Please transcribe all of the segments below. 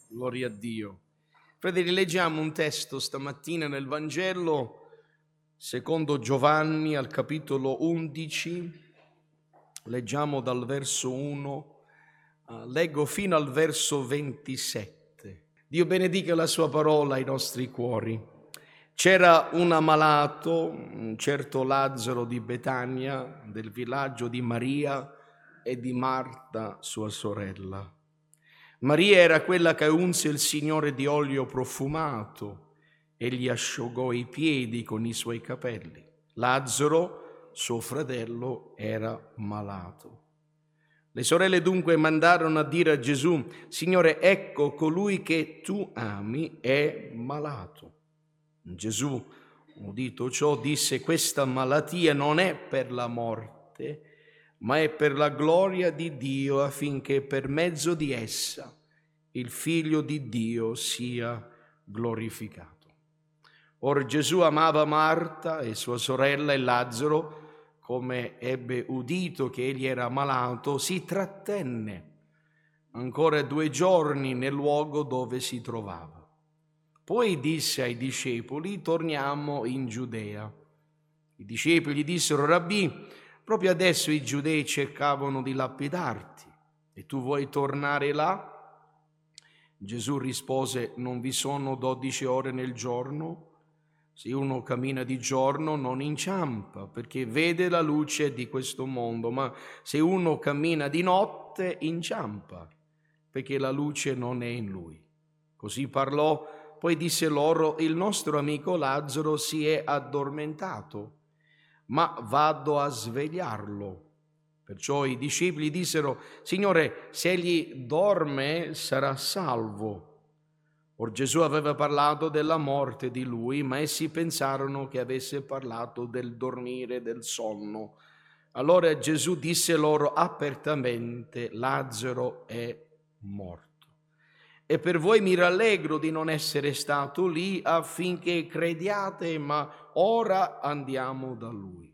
Gloria a Dio. Fratelli, leggiamo un testo stamattina nel Vangelo secondo Giovanni al capitolo 11. Leggiamo dal verso 1, leggo fino al verso 27. Dio benedica la sua parola ai nostri cuori. C'era un ammalato, un certo Lazzaro di Betania, del villaggio di Maria e di Marta, sua sorella. Maria era quella che unse il Signore di olio profumato e gli asciugò i piedi con i suoi capelli. Lazzaro, suo fratello, era malato. Le sorelle dunque mandarono a dire a Gesù: Signore, ecco, colui che tu ami è malato. Gesù, udito ciò, disse: questa malattia non è per la morte, ma è per la gloria di Dio, affinché per mezzo di essa il Figlio di Dio sia glorificato. Or Gesù amava Marta e sua sorella e Lazzaro. Come ebbe udito che egli era malato, si trattenne ancora 2 giorni nel luogo dove si trovava. Poi disse ai discepoli: torniamo in Giudea. I discepoli gli dissero: Rabbì, proprio adesso i giudei cercavano di lapidarti e tu vuoi tornare là? Gesù rispose: non vi sono 12 ore nel giorno? Se uno cammina di giorno non inciampa, perché vede la luce di questo mondo, ma se uno cammina di notte inciampa, perché la luce non è in lui. Così parlò, poi disse loro: il nostro amico Lazzaro si è addormentato, ma vado a svegliarlo. Perciò i discepoli dissero: Signore, se egli dorme sarà salvo. Or Gesù aveva parlato della morte di lui, ma essi pensarono che avesse parlato del dormire, del sonno. Allora Gesù disse loro apertamente: Lazzaro è morto. E per voi mi rallegro di non essere stato lì affinché crediate, ma ora andiamo da lui.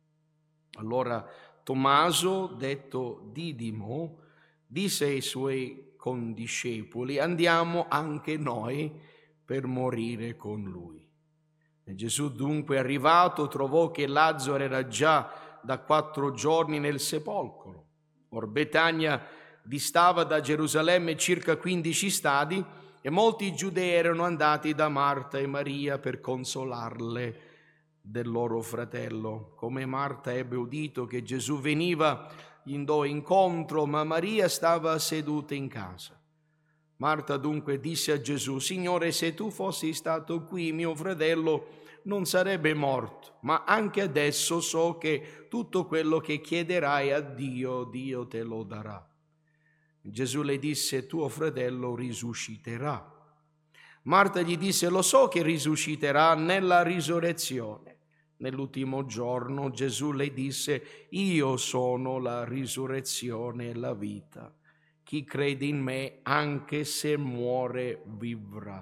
Allora Tommaso, detto Didimo, disse ai suoi condiscepoli: andiamo anche noi per morire con lui. E Gesù dunque arrivato trovò che Lazzaro era già da 4 giorni nel sepolcro. Or Betania distava da Gerusalemme circa 15 stadi e molti giudei erano andati da Marta e Maria per consolarle del loro fratello. Come Marta ebbe udito che Gesù veniva, gli andò incontro, ma Maria stava seduta in casa. Marta dunque disse a Gesù: Signore, se tu fossi stato qui, mio fratello non sarebbe morto, ma anche adesso so che tutto quello che chiederai a Dio, Dio te lo darà. Gesù le disse: tuo fratello risusciterà. Marta gli disse: lo so che risusciterà nella risurrezione. Nell'ultimo giorno Gesù le disse: io sono la risurrezione e la vita. Chi crede in me, anche se muore, vivrà.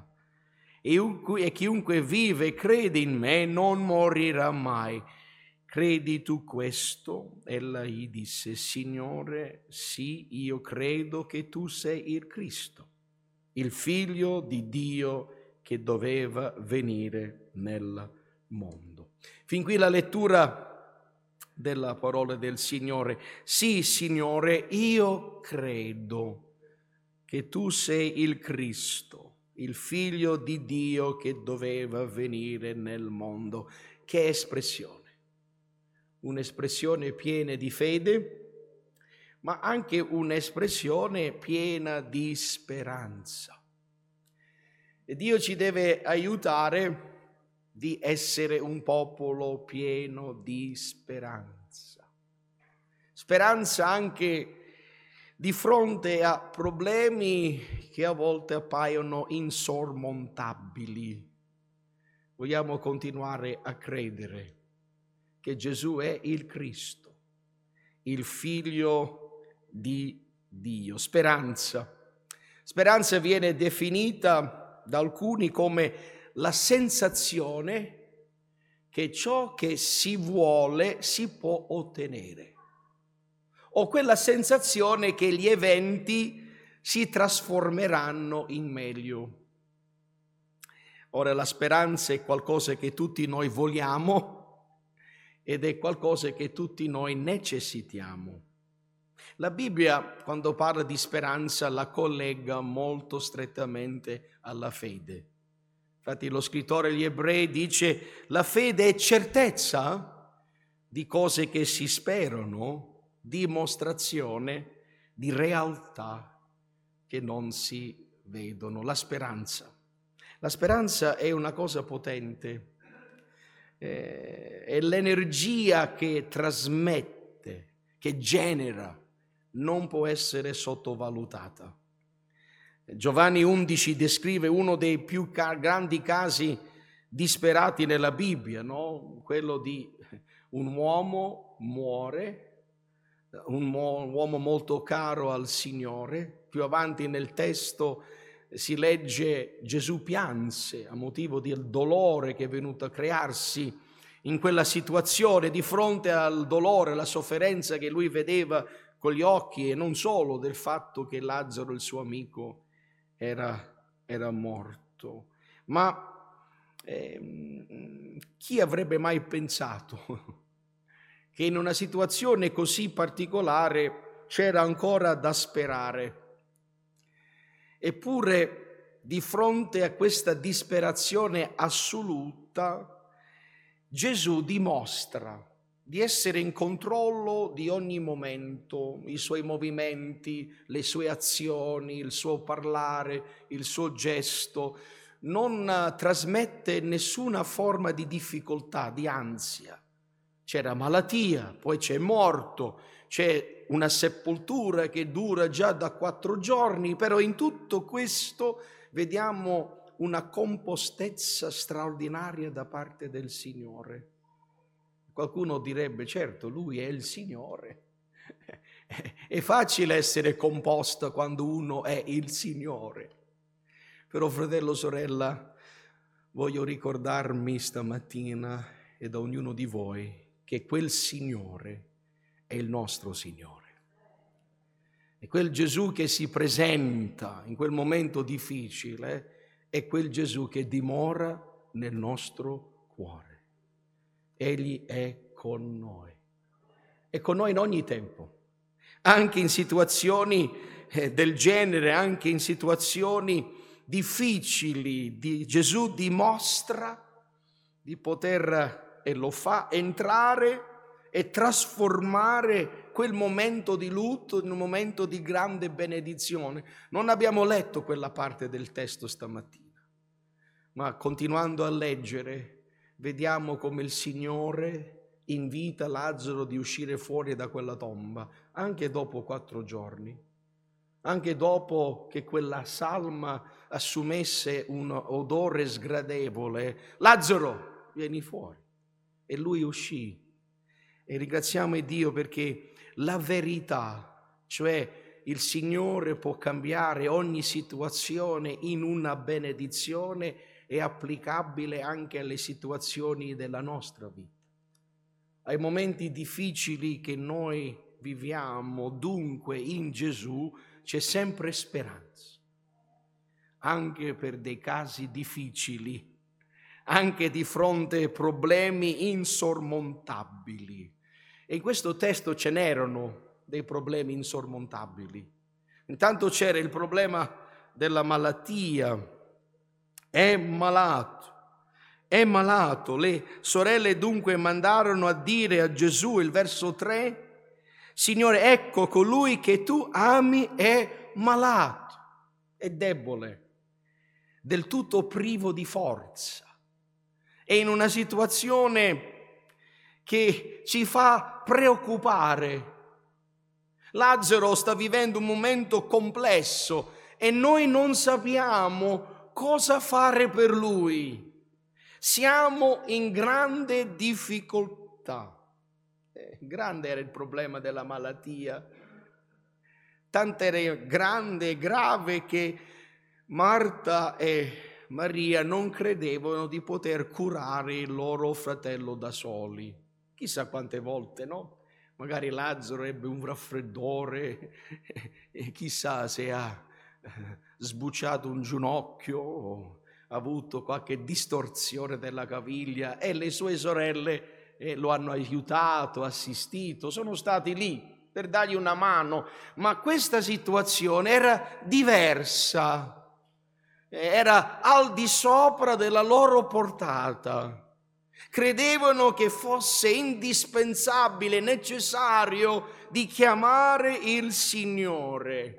E chiunque vive e crede in me non morirà mai. Credi tu questo? Ella gli disse: Signore, sì, io credo che tu sei il Cristo, il Figlio di Dio che doveva venire nel mondo. Fin qui la lettura della parola del Signore. Sì, Signore, io credo che tu sei il Cristo, il Figlio di Dio che doveva venire nel mondo. Che espressione! Un'espressione piena di fede, ma anche un'espressione piena di speranza. E Dio ci deve aiutare di essere un popolo pieno di speranza. Speranza anche di fronte a problemi che a volte appaiono insormontabili. Vogliamo continuare a credere che Gesù è il Cristo, il Figlio di Dio. Speranza. Speranza viene definita da alcuni come la sensazione che ciò che si vuole si può ottenere, o quella sensazione che gli eventi si trasformeranno in meglio. Ora, la speranza è qualcosa che tutti noi vogliamo ed è qualcosa che tutti noi necessitiamo. La Bibbia, quando parla di speranza, la collega molto strettamente alla fede. Infatti lo scrittore agli Ebrei dice: la fede è certezza di cose che si sperano, dimostrazione di realtà che non si vedono. La speranza è una cosa potente, è l'energia che trasmette, che genera, non può essere sottovalutata. Giovanni 11 descrive uno dei più grandi casi disperati nella Bibbia, no? Quello di un uomo muore, un uomo molto caro al Signore. Più avanti nel testo si legge: Gesù pianse a motivo del dolore che è venuto a crearsi in quella situazione, di fronte al dolore, alla sofferenza che lui vedeva con gli occhi, e non solo del fatto che Lazzaro, il suo amico, era morto. Ma chi avrebbe mai pensato che in una situazione così particolare c'era ancora da sperare? Eppure, di fronte a questa disperazione assoluta, Gesù dimostra di essere in controllo di ogni momento, i suoi movimenti, le sue azioni, il suo parlare, il suo gesto. Non trasmette nessuna forma di difficoltà, di ansia. C'era malattia, poi c'è morto, c'è una sepoltura che dura già da 4 giorni, però in tutto questo vediamo una compostezza straordinaria da parte del Signore. Qualcuno direbbe: certo, Lui è il Signore. È facile essere composta quando uno è il Signore. Però, fratello, sorella, voglio ricordarmi stamattina e da ognuno di voi che quel Signore è il nostro Signore. E quel Gesù che si presenta in quel momento difficile è quel Gesù che dimora nel nostro cuore. Egli è con noi in ogni tempo, anche in situazioni del genere, anche in situazioni difficili. Gesù dimostra di poter, e lo fa, entrare e trasformare quel momento di lutto in un momento di grande benedizione. Non abbiamo letto quella parte del testo stamattina, ma continuando a leggere vediamo come il Signore invita Lazzaro di uscire fuori da quella tomba, anche dopo 4 giorni, anche dopo che quella salma assumesse un odore sgradevole. Lazzaro, vieni fuori. E lui uscì. E ringraziamo Dio perché la verità, cioè il Signore può cambiare ogni situazione in una benedizione, è applicabile anche alle situazioni della nostra vita, ai momenti difficili che noi viviamo. Dunque in Gesù c'è sempre speranza, anche per dei casi difficili, anche di fronte a problemi insormontabili. E in questo testo ce n'erano dei problemi insormontabili. Intanto c'era il problema della malattia. È malato. Le sorelle dunque mandarono a dire a Gesù, il verso 3, Signore, ecco colui che tu ami è malato, è debole, del tutto privo di forza. È in una situazione che ci fa preoccupare. Lazzaro sta vivendo un momento complesso e noi non sappiamo cosa fare per lui. Siamo in grande difficoltà. Grande era il problema della malattia. Tanto era grande e grave che Marta e Maria non credevano di poter curare il loro fratello da soli. Chissà quante volte, no? Magari Lazzaro ebbe un raffreddore e chissà se ha sbucciato un ginocchio, ha avuto qualche distorsione della caviglia e le sue sorelle lo hanno aiutato, assistito, sono stati lì per dargli una mano, ma questa situazione era diversa, era al di sopra della loro portata. Credevano che fosse indispensabile, necessario di chiamare il Signore.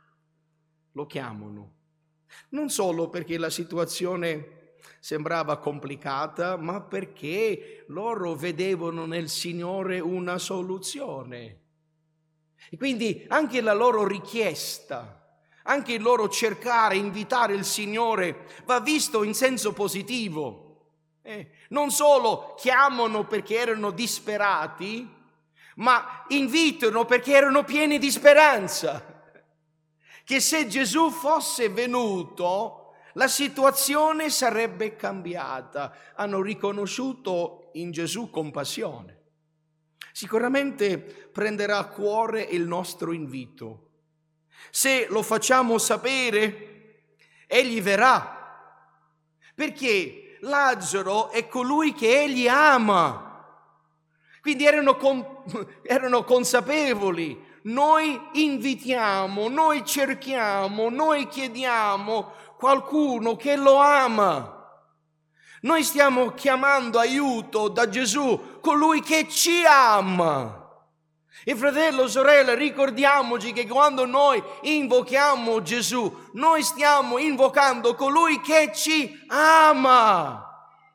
Lo chiamano, non solo perché la situazione sembrava complicata, ma perché loro vedevano nel Signore una soluzione. E quindi anche la loro richiesta, anche il loro cercare, invitare il Signore va visto in senso positivo. Non solo chiamano perché erano disperati, ma invitano perché erano pieni di speranza. Che se Gesù fosse venuto, la situazione sarebbe cambiata. Hanno riconosciuto in Gesù compassione. Sicuramente prenderà a cuore il nostro invito. Se lo facciamo sapere, egli verrà, perché Lazzaro è colui che egli ama. Quindi erano consapevoli. Noi invitiamo, noi cerchiamo, noi chiediamo qualcuno che lo ama. Noi stiamo chiamando aiuto da Gesù, colui che ci ama. E fratello, sorella, ricordiamoci che quando noi invochiamo Gesù, noi stiamo invocando colui che ci ama.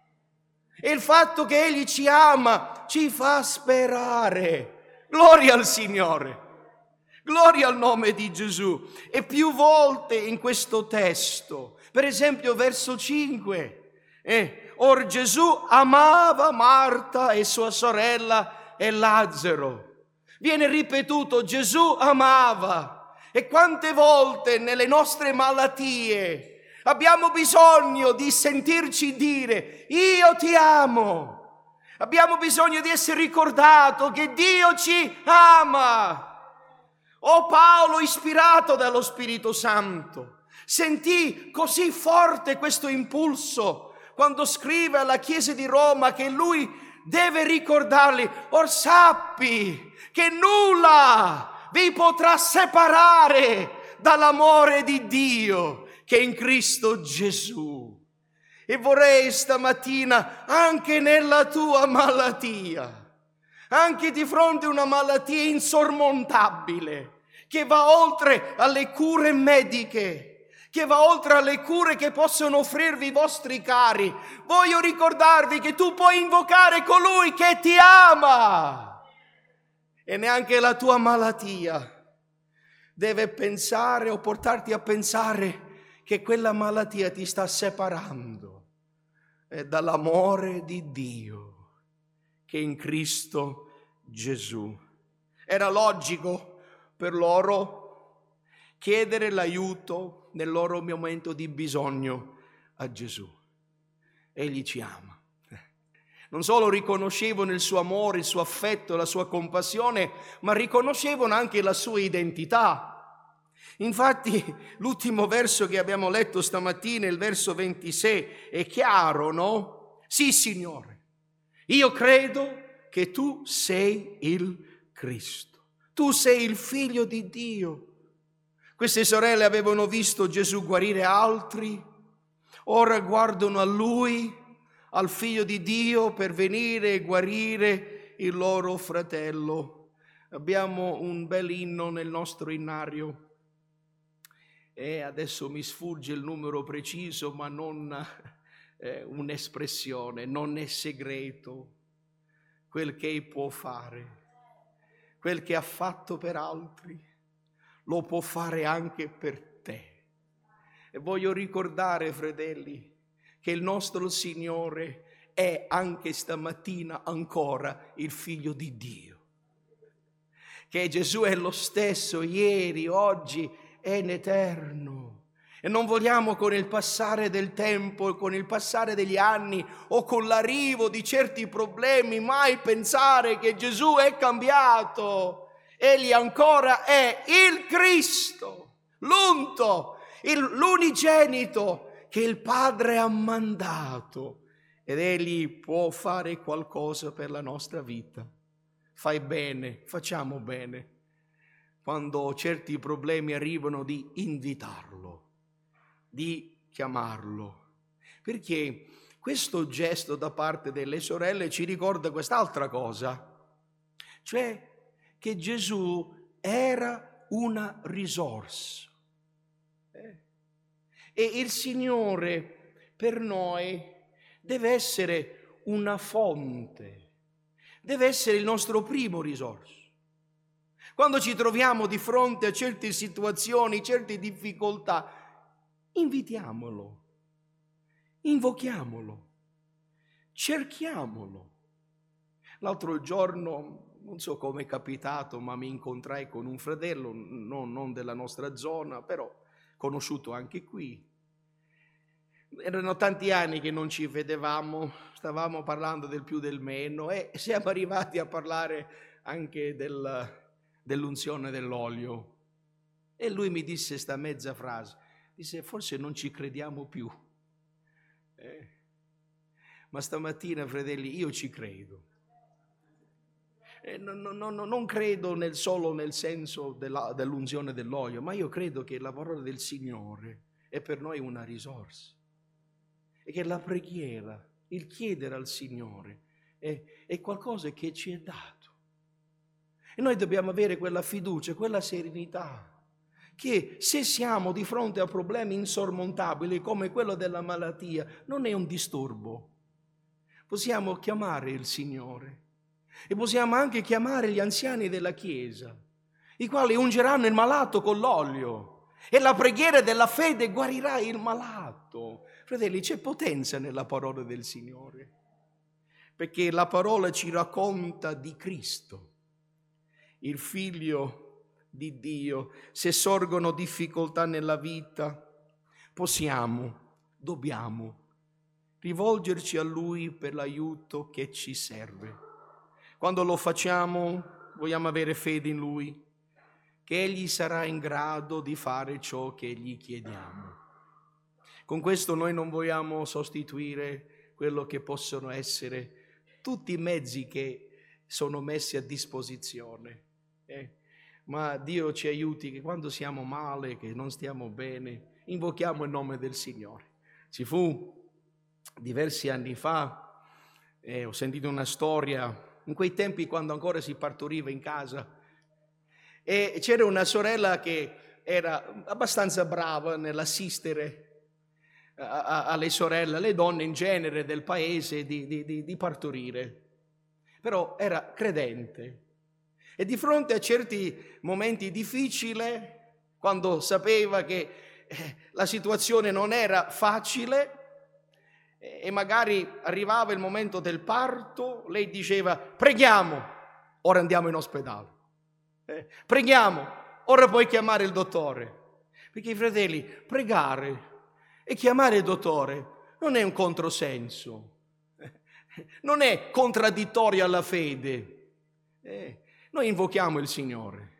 E il fatto che Egli ci ama ci fa sperare. Gloria al Signore. Gloria al nome di Gesù. E più volte in questo testo, per esempio verso 5, or Gesù amava Marta e sua sorella e Lazzaro. Viene ripetuto, Gesù amava. E quante volte nelle nostre malattie abbiamo bisogno di sentirci dire, io ti amo. Abbiamo bisogno di essere ricordato che Dio ci ama. Paolo, ispirato dallo Spirito Santo, sentì così forte questo impulso quando scrive alla Chiesa di Roma che lui deve ricordarli, or sappi che nulla vi potrà separare dall'amore di Dio che è in Cristo Gesù. E vorrei stamattina, anche nella tua malattia, anche di fronte a una malattia insormontabile, che va oltre alle cure mediche, che va oltre alle cure che possono offrirvi i vostri cari, voglio ricordarvi che tu puoi invocare colui che ti ama. E neanche la tua malattia deve pensare o portarti a pensare che quella malattia ti sta separando dall'amore di Dio che è in Cristo Gesù. Era logico per loro chiedere l'aiuto nel loro momento di bisogno a Gesù. Egli ci ama. Non solo riconoscevano il suo amore, il suo affetto, la sua compassione, ma riconoscevano anche la sua identità. Infatti l'ultimo verso che abbiamo letto stamattina, il verso 26, è chiaro, no? Sì, Signore, io credo che tu sei il Cristo, tu sei il Figlio di Dio. Queste sorelle avevano visto Gesù guarire altri, ora guardano a Lui, al Figlio di Dio, per venire e guarire il loro fratello. Abbiamo un bel inno nel nostro innario e adesso mi sfugge il numero preciso, ma non un'espressione, non è segreto. Quel che può fare, quel che ha fatto per altri, lo può fare anche per te. E voglio ricordare, fratelli, che il nostro Signore è anche stamattina ancora il Figlio di Dio. Che Gesù è lo stesso ieri, oggi e in eterno. E non vogliamo con il passare del tempo, con il passare degli anni o con l'arrivo di certi problemi mai pensare che Gesù è cambiato. Egli ancora è il Cristo, l'unto, l'unigenito che il Padre ha mandato, ed Egli può fare qualcosa per la nostra vita. Fai bene, facciamo bene, quando certi problemi arrivano, di invitarlo, di chiamarlo, perché questo gesto da parte delle sorelle ci ricorda quest'altra cosa, cioè che Gesù era una risorsa. E il Signore per noi deve essere una fonte, deve essere il nostro primo risorsa. Quando ci troviamo di fronte a certe situazioni, certe difficoltà, invitiamolo, invochiamolo, cerchiamolo. L'altro giorno, non so come è capitato, ma mi incontrai con un fratello, non della nostra zona, però conosciuto anche qui. Erano tanti anni che non ci vedevamo, stavamo parlando del più del meno e siamo arrivati a parlare anche dell'unzione dell'olio. E lui mi disse sta mezza frase, disse: forse non ci crediamo più. Ma stamattina, fratelli, io ci credo. Non credo solo nel senso dell'unzione dell'olio, ma io credo che la parola del Signore è per noi una risorsa. E che la preghiera, il chiedere al Signore è qualcosa che ci è dato. E noi dobbiamo avere quella fiducia, quella serenità, che se siamo di fronte a problemi insormontabili come quello della malattia, non è un disturbo. Possiamo chiamare il Signore e possiamo anche chiamare gli anziani della Chiesa, i quali ungeranno il malato con l'olio e la preghiera della fede guarirà il malato. Fratelli, c'è potenza nella parola del Signore, perché la parola ci racconta di Cristo, il Figlio di Dio. Se sorgono difficoltà nella vita, dobbiamo rivolgerci a Lui per l'aiuto che ci serve. Quando lo facciamo, vogliamo avere fede in Lui, che Egli sarà in grado di fare ciò che gli chiediamo. Con questo noi non vogliamo sostituire quello che possono essere tutti i mezzi che sono messi a disposizione. Ma Dio ci aiuti che quando siamo male, che non stiamo bene, invochiamo il nome del Signore. Ci fu diversi anni fa, ho sentito una storia, in quei tempi quando ancora si partoriva in casa, e c'era una sorella che era abbastanza brava nell'assistere alle sorelle, alle donne in genere del paese di partorire, però era credente e di fronte a certi momenti difficili, quando sapeva che la situazione non era facile e magari arrivava il momento del parto, lei diceva: preghiamo, ora andiamo in ospedale, preghiamo, ora puoi chiamare il dottore. Perché, fratelli, pregare e chiamare il dottore non è un controsenso, non è contraddittorio alla fede. Noi invochiamo il Signore,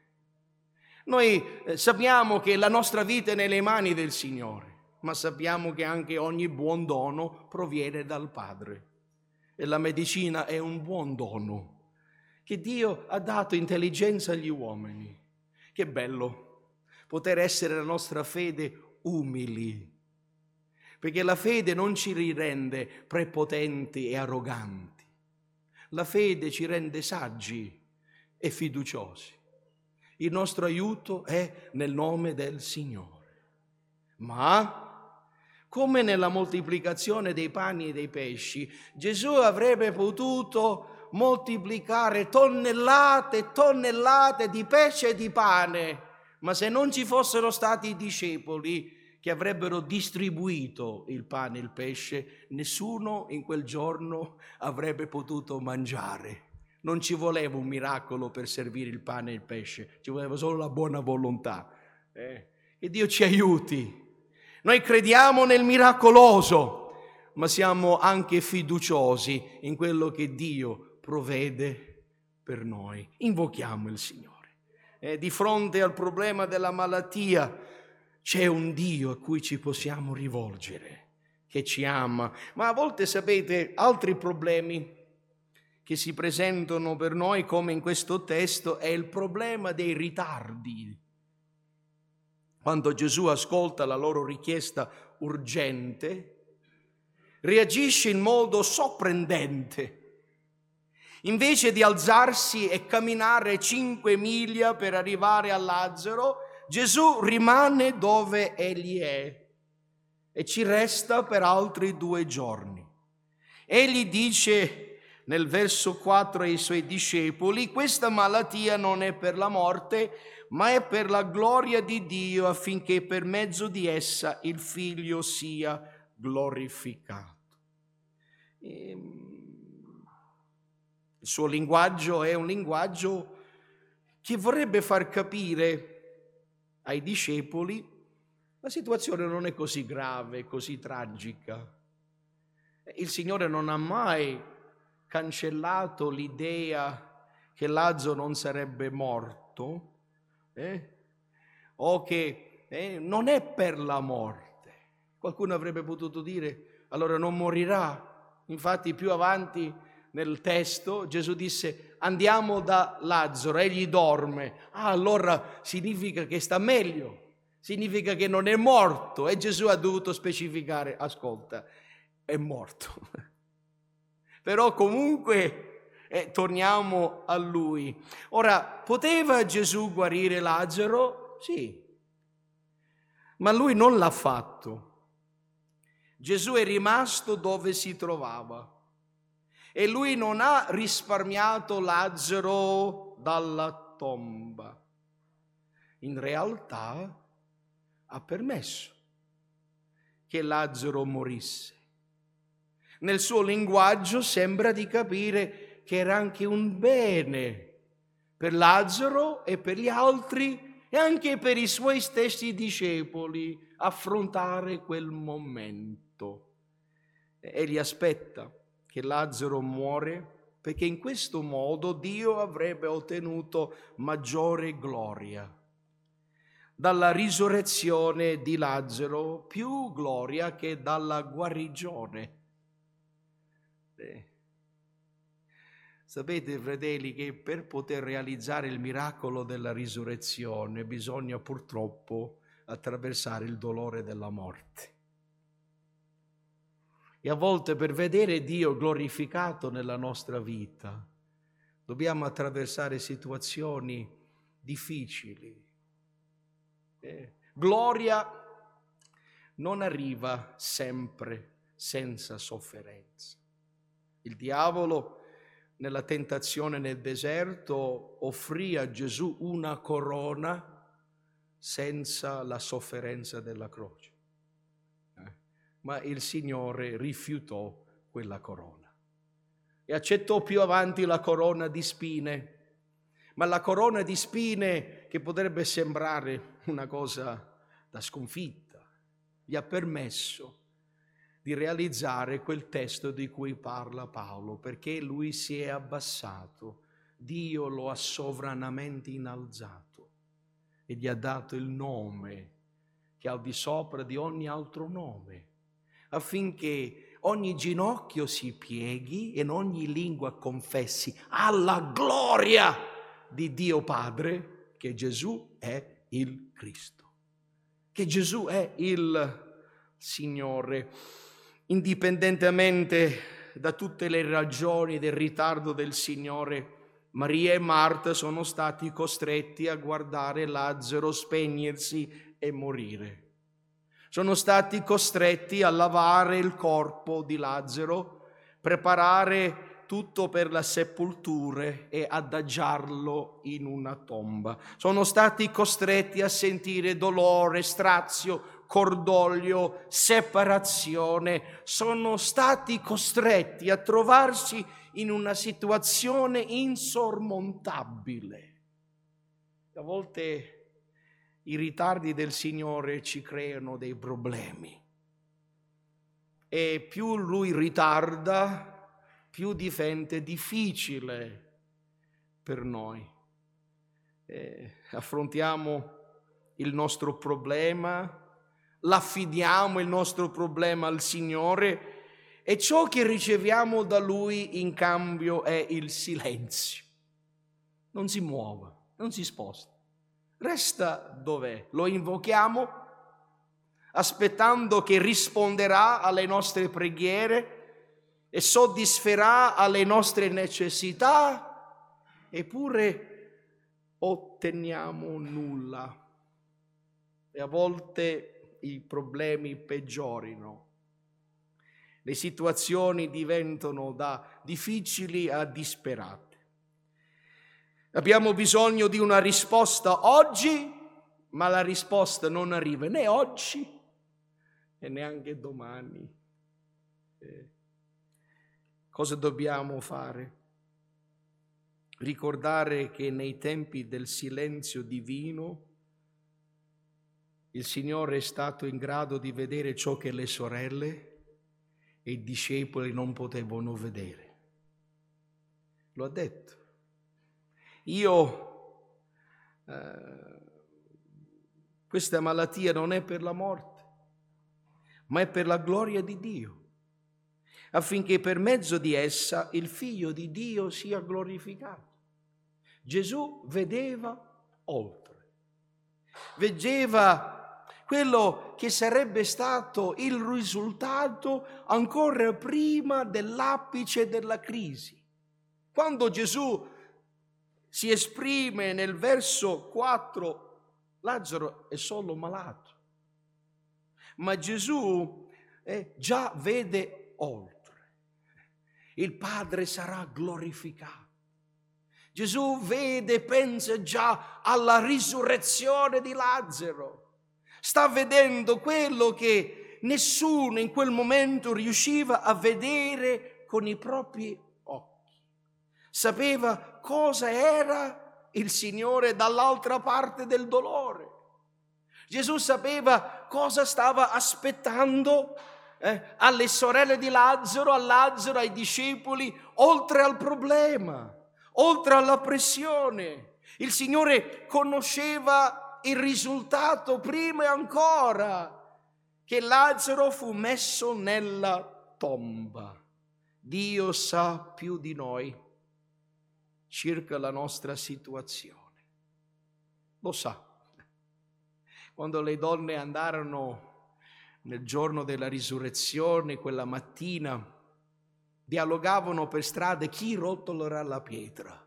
noi sappiamo che la nostra vita è nelle mani del Signore, ma sappiamo che anche ogni buon dono proviene dal Padre e la medicina è un buon dono che Dio ha dato intelligenza agli uomini. Che bello poter essere la nostra fede umili, perché la fede non ci rende prepotenti e arroganti, la fede ci rende saggi e fiduciosi. Il nostro aiuto è nel nome del Signore. Ma, come nella moltiplicazione dei pani e dei pesci, Gesù avrebbe potuto moltiplicare tonnellate e tonnellate di pesce e di pane, ma se non ci fossero stati i discepoli che avrebbero distribuito il pane e il pesce, nessuno in quel giorno avrebbe potuto mangiare. Non ci voleva un miracolo per servire il pane e il pesce, ci voleva solo la buona volontà. Che Dio ci aiuti. Noi crediamo nel miracoloso, ma siamo anche fiduciosi in quello che Dio provvede per noi. Invochiamo il Signore. Di fronte al problema della malattia, c'è un Dio a cui ci possiamo rivolgere, che ci ama. Ma a volte, sapete, altri problemi che si presentano per noi, come in questo testo, è il problema dei ritardi. Quando Gesù ascolta la loro richiesta urgente, reagisce in modo sorprendente. Invece di alzarsi e camminare 5 miglia per arrivare a Lazzaro, Gesù rimane dove egli è e ci resta per altri 2 giorni. Egli dice nel verso 4 ai suoi discepoli: questa malattia non è per la morte, ma è per la gloria di Dio, affinché per mezzo di essa il Figlio sia glorificato. Il suo linguaggio è un linguaggio che vorrebbe far capire ai discepoli: la situazione non è così grave, così tragica. Il Signore non ha mai cancellato l'idea che Lazzaro non sarebbe morto, o che non è per la morte. Qualcuno avrebbe potuto dire: allora non morirà. Infatti più avanti nel testo Gesù disse: andiamo da Lazzaro, egli dorme. Allora significa che sta meglio, significa che non è morto. E Gesù ha dovuto specificare: ascolta, è morto. Però comunque torniamo a lui. Ora, poteva Gesù guarire Lazzaro? Sì, ma lui non l'ha fatto. Gesù è rimasto dove si trovava e lui non ha risparmiato Lazzaro dalla tomba. In realtà ha permesso che Lazzaro morisse. Nel suo linguaggio sembra di capire che era anche un bene per Lazzaro e per gli altri e anche per i suoi stessi discepoli affrontare quel momento. Egli aspetta che Lazzaro muore perché in questo modo Dio avrebbe ottenuto maggiore gloria. Dalla risurrezione di Lazzaro più gloria che dalla guarigione. Sapete, fratelli, che per poter realizzare il miracolo della risurrezione bisogna purtroppo attraversare il dolore della morte. E a volte per vedere Dio glorificato nella nostra vita dobbiamo attraversare situazioni difficili. Gloria non arriva sempre senza sofferenza. Il diavolo, nella tentazione nel deserto, offrì a Gesù una corona senza la sofferenza della croce. Ma il Signore rifiutò quella corona e accettò più avanti la corona di spine. Ma la corona di spine, che potrebbe sembrare una cosa da sconfitta, gli ha permesso di realizzare quel testo di cui parla Paolo, perché lui si è abbassato, Dio lo ha sovranamente innalzato e gli ha dato il nome che è al di sopra di ogni altro nome, affinché ogni ginocchio si pieghi e ogni lingua confessi alla gloria di Dio Padre che Gesù è il Cristo, che Gesù è il Signore. Indipendentemente da tutte le ragioni del ritardo del Signore, Maria e Marta sono stati costretti a guardare Lazzaro spegnersi e morire. Sono stati costretti a lavare il corpo di Lazzaro, preparare tutto per la sepoltura e adagiarlo in una tomba. Sono stati costretti a sentire dolore, strazio, cordoglio, separazione. Sono stati costretti a trovarsi in una situazione insormontabile. A volte i ritardi del Signore ci creano dei problemi e più Lui ritarda, più diventa difficile per noi. Affrontiamo il nostro problema, l'affidiamo il nostro problema al Signore e ciò che riceviamo da Lui in cambio è il silenzio. Non si muove, non si sposta, resta dov'è. Lo invochiamo aspettando che risponderà alle nostre preghiere e soddisferà alle nostre necessità, eppure otteniamo nulla. E a volte i problemi peggiorino. Le situazioni diventano da difficili a disperate. Abbiamo bisogno di una risposta oggi, ma la risposta non arriva né oggi e neanche domani. Cosa dobbiamo fare? Ricordare che nei tempi del silenzio divino il Signore è stato in grado di vedere ciò che le sorelle e i discepoli non potevano vedere. Lo ha detto. Questa malattia non è per la morte, ma è per la gloria di Dio, affinché per mezzo di essa il Figlio di Dio sia glorificato. Gesù vedeva oltre, vedeva quello che sarebbe stato il risultato ancora prima dell'apice della crisi. Quando Gesù si esprime nel verso 4, Lazzaro è solo malato, ma Gesù già vede oltre. Il Padre sarà glorificato. Gesù vede, pensa già alla risurrezione di Lazzaro. Sta vedendo quello che nessuno in quel momento riusciva a vedere con i propri occhi. Sapeva cosa era il Signore dall'altra parte del dolore. Gesù sapeva cosa stava aspettando alle sorelle di Lazzaro, a Lazzaro, ai discepoli, oltre al problema, oltre alla pressione. Il Signore conosceva il risultato prima ancora che Lazzaro fu messo nella tomba. Dio sa più di noi circa la nostra situazione. Lo sa. Quando le donne andarono nel giorno della risurrezione, quella mattina, dialogavano per strada chi rotolerà la pietra.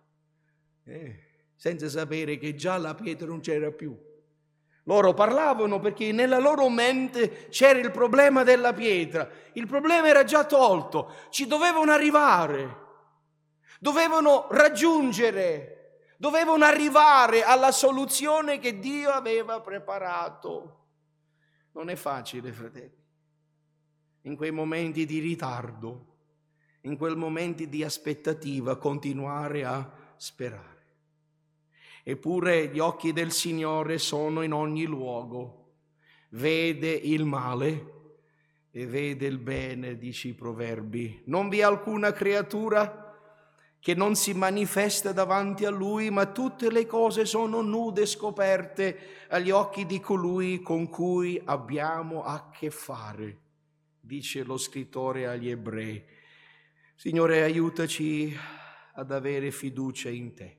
Senza sapere che già la pietra non c'era più. Loro parlavano perché nella loro mente c'era il problema della pietra. Il problema era già tolto, ci dovevano arrivare, dovevano raggiungere, dovevano arrivare alla soluzione che Dio aveva preparato. Non è facile, fratelli, in quei momenti di ritardo, in quei momenti di aspettativa, continuare a sperare. Eppure gli occhi del Signore sono in ogni luogo, vede il male e vede il bene, dice i proverbi. Non vi è alcuna creatura che non si manifesta davanti a Lui, ma tutte le cose sono nude e scoperte agli occhi di colui con cui abbiamo a che fare, dice lo scrittore agli Ebrei. Signore, aiutaci ad avere fiducia in Te,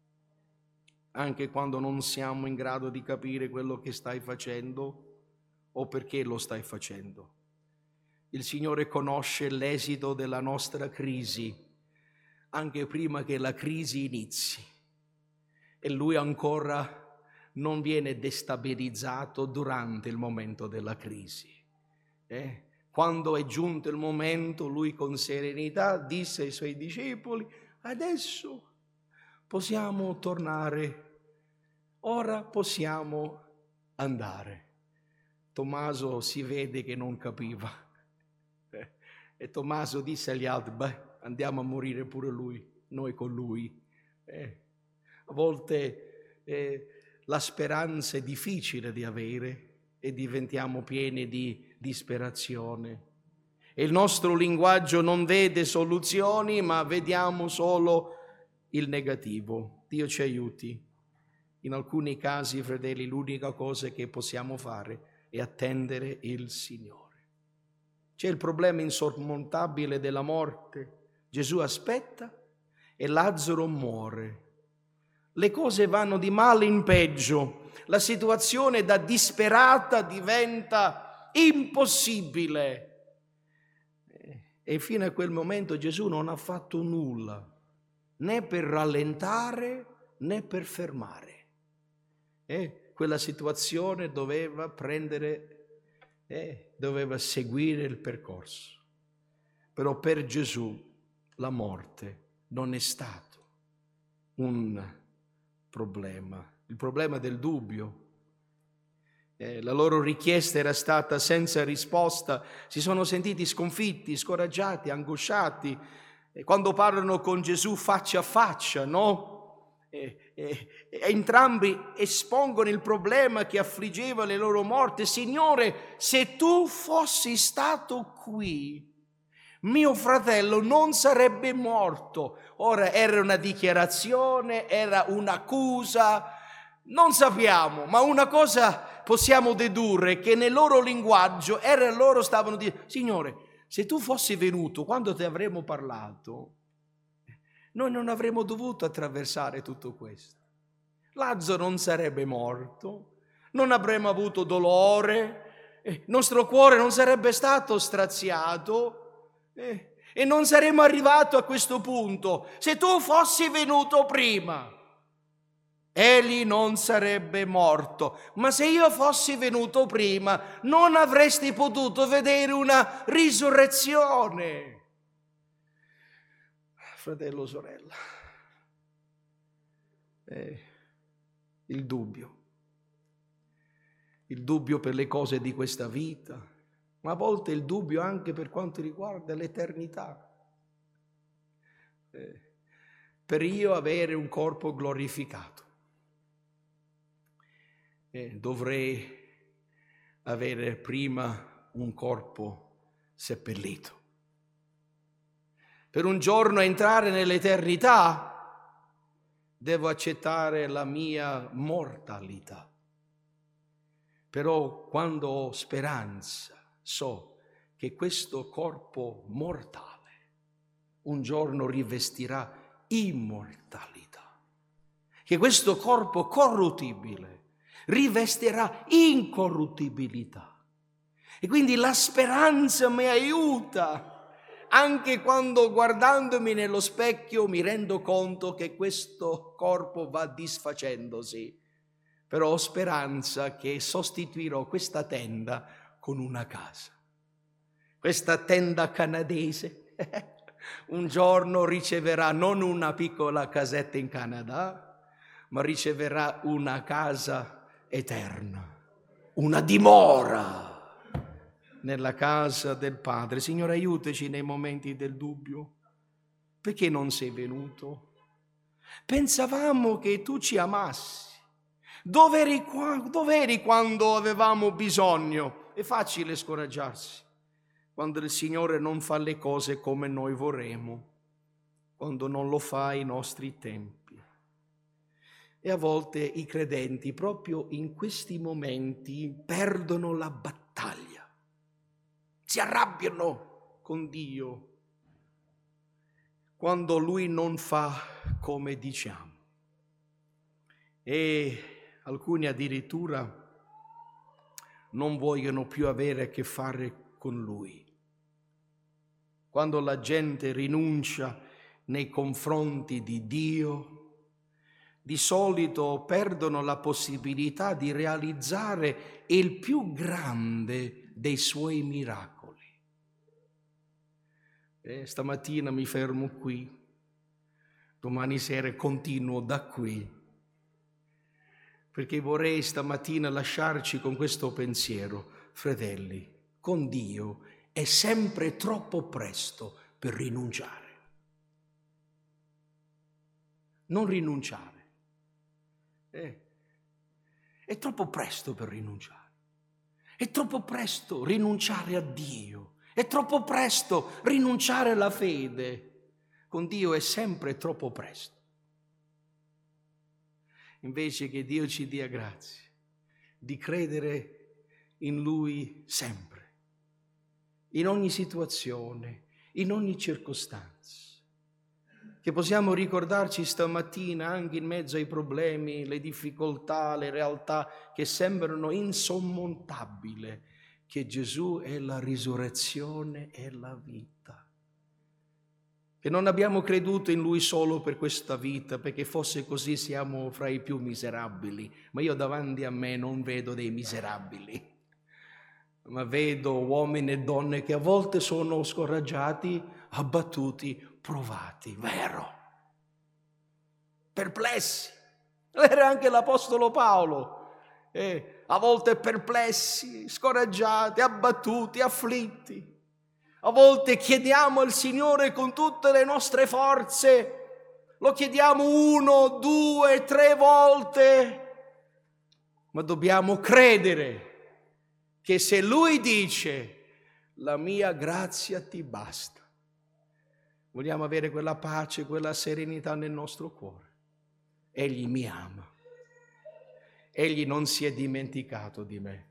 anche quando non siamo in grado di capire quello che stai facendo o perché lo stai facendo. Il Signore conosce l'esito della nostra crisi anche prima che la crisi inizi e Lui ancora non viene destabilizzato durante il momento della crisi. Quando è giunto il momento, Lui con serenità disse ai Suoi discepoli: adesso possiamo tornare, ora possiamo andare. Tommaso si vede che non capiva e Tommaso disse agli altri: andiamo a morire pure lui, noi con lui. A volte la speranza è difficile di avere e diventiamo pieni di disperazione. E il nostro linguaggio non vede soluzioni, ma vediamo solo il negativo. Dio ci aiuti In alcuni casi, fratelli, l'unica cosa che possiamo fare è attendere il Signore. C'è il problema insormontabile della morte. Gesù aspetta e Lazzaro muore. Le cose vanno di male in peggio. La situazione da disperata diventa impossibile. E fino a quel momento Gesù non ha fatto nulla, né per rallentare né per fermare. Quella situazione doveva doveva seguire il percorso. Però per Gesù la morte non è stato un problema, il problema del dubbio. La loro richiesta era stata senza risposta, si sono sentiti sconfitti, scoraggiati, angosciati. Quando parlano con Gesù faccia a faccia, no? Entrambi espongono il problema che affliggeva le loro morti. Signore, se tu fossi stato qui, mio fratello non sarebbe morto. Ora era una dichiarazione, era un'accusa, non sappiamo, ma una cosa possiamo dedurre, che nel loro linguaggio loro stavano dicendo: Signore, se tu fossi venuto quando ti avremmo parlato, noi non avremmo dovuto attraversare tutto questo. Lazzaro non sarebbe morto, non avremmo avuto dolore, il nostro cuore non sarebbe stato straziato e non saremmo arrivati a questo punto. Se tu fossi venuto prima, egli non sarebbe morto. Ma se io fossi venuto prima, non avresti potuto vedere una risurrezione. Fratello, sorella, il dubbio per le cose di questa vita, ma a volte il dubbio anche per quanto riguarda l'eternità. Per io avere un corpo glorificato, dovrei avere prima un corpo seppellito. Per un giorno entrare nell'eternità, devo accettare la mia mortalità. Però quando ho speranza, so che questo corpo mortale un giorno rivestirà immortalità, che questo corpo corruttibile rivestirà incorruttibilità. E quindi la speranza mi aiuta. Anche quando guardandomi nello specchio mi rendo conto che questo corpo va disfacendosi, però ho speranza che sostituirò questa tenda con una casa. Questa tenda canadese un giorno riceverà non una piccola casetta in Canada, ma riceverà una casa eterna, una dimora nella casa del Padre. Signore, aiutaci nei momenti del dubbio. Perché non sei venuto? Pensavamo che tu ci amassi. Dov'eri quando avevamo bisogno? È facile scoraggiarsi quando il Signore non fa le cose come noi vorremmo, quando non lo fa ai nostri tempi. E a volte i credenti proprio in questi momenti perdono la battaglia. Si arrabbiano con Dio quando Lui non fa come diciamo. E alcuni addirittura non vogliono più avere a che fare con Lui. Quando la gente rinuncia nei confronti di Dio, di solito perdono la possibilità di realizzare il più grande dei Suoi miracoli. Stamattina mi fermo qui, domani sera continuo da qui, perché vorrei stamattina lasciarci con questo pensiero: fratelli, con Dio è sempre troppo presto per rinunciare. Non rinunciare. È troppo presto per rinunciare. È troppo presto rinunciare a Dio. È troppo presto rinunciare alla fede. Con Dio è sempre troppo presto. invece che Dio ci dia grazia di credere in Lui sempre, in ogni situazione, in ogni circostanza. Che possiamo ricordarci stamattina, anche in mezzo ai problemi, le difficoltà, le realtà che sembrano insormontabili, che Gesù è la risurrezione e la vita. Che non abbiamo creduto in Lui solo per questa vita, perché fosse così siamo fra i più miserabili, ma io davanti a me non vedo dei miserabili, ma vedo uomini e donne che a volte sono scoraggiati, abbattuti, provati, vero, perplessi. Era anche l'Apostolo Paolo, a volte perplessi, scoraggiati, abbattuti, afflitti. A volte chiediamo al Signore con tutte le nostre forze, lo chiediamo 1, 2, 3 volte, ma dobbiamo credere che se Lui dice la mia grazia ti basta, vogliamo avere quella pace, quella serenità nel nostro cuore. Egli mi ama. Egli non si è dimenticato di me.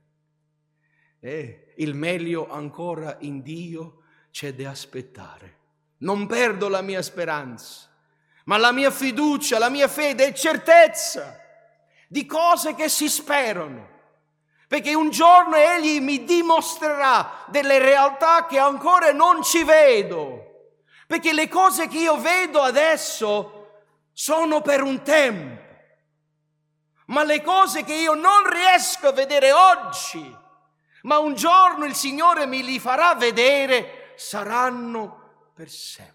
Il meglio ancora in Dio c'è da aspettare. Non perdo la mia speranza, ma la mia fiducia, la mia fede è certezza di cose che si sperano. Perché un giorno Egli mi dimostrerà delle realtà che ancora non ci vedo. Perché le cose che io vedo adesso sono per un tempo. Ma le cose che io non riesco a vedere oggi, ma un giorno il Signore mi li farà vedere, saranno per sempre.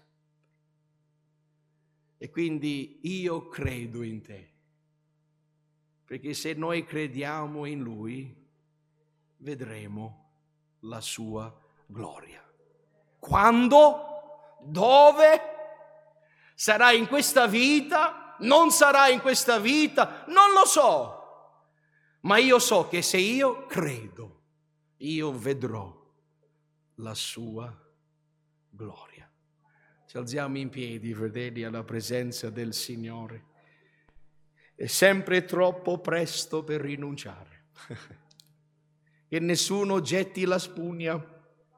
E quindi io credo in te. Perché se noi crediamo in Lui, vedremo la sua gloria. Quando? Dove? Sarà in questa vita? Non sarà in questa vita? Non lo so. Ma io so che se io credo, io vedrò la sua gloria. Ci alziamo in piedi, fratelli, alla presenza del Signore. È sempre troppo presto per rinunciare. Che nessuno getti la spugna,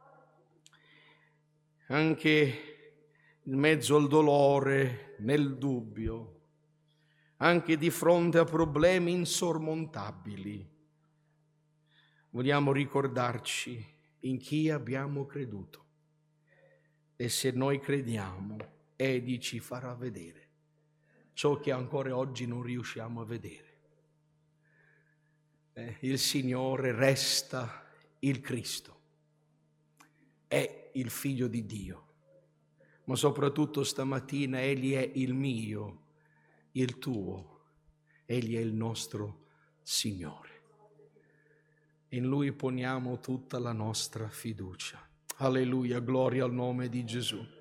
anche in mezzo al dolore, nel dubbio, anche di fronte a problemi insormontabili. Vogliamo ricordarci in chi abbiamo creduto e se noi crediamo, Egli ci farà vedere ciò che ancora oggi non riusciamo a vedere. Il Signore resta il Cristo, è il Figlio di Dio, ma soprattutto stamattina Egli è il mio, il tuo, Egli è il nostro Signore. In Lui poniamo tutta la nostra fiducia. Alleluia, gloria al nome di Gesù.